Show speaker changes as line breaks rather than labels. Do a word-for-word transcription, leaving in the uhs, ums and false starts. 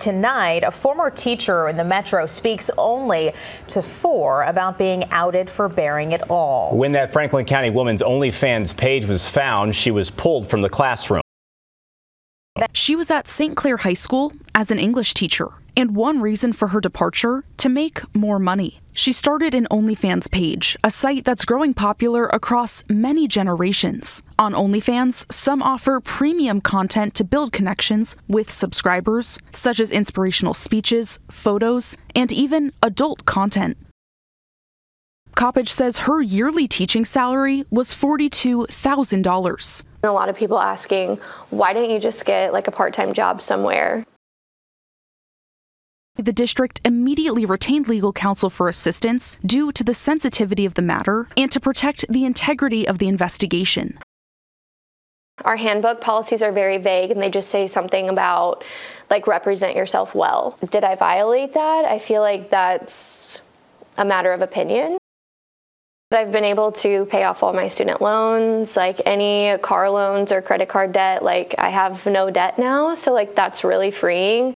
tonight, a former teacher in the Metro speaks only to four about being outed for bearing it all.
When that Franklin County woman's OnlyFans page was found, she was pulled from the classroom.
She was at Saint Clair High School as an English teacher, and one reason for her departure, to make more money. She started an OnlyFans page, a site that's growing popular across many generations. On OnlyFans, some offer premium content to build connections with subscribers, such as inspirational speeches, photos, and even adult content. Coppage says her yearly teaching salary was forty-two thousand dollars.
A lot of people asking, why didn't you just get like a part-time job somewhere?
The district immediately retained legal counsel for assistance due to the sensitivity of the matter and to protect the integrity of the investigation.
Our handbook policies are very vague, and they just say something about, like, represent yourself well. Did I violate that? I feel like that's a matter of opinion. I've been able to pay off all my student loans, like any car loans or credit card debt. Like, I have no debt now, so like that's really freeing.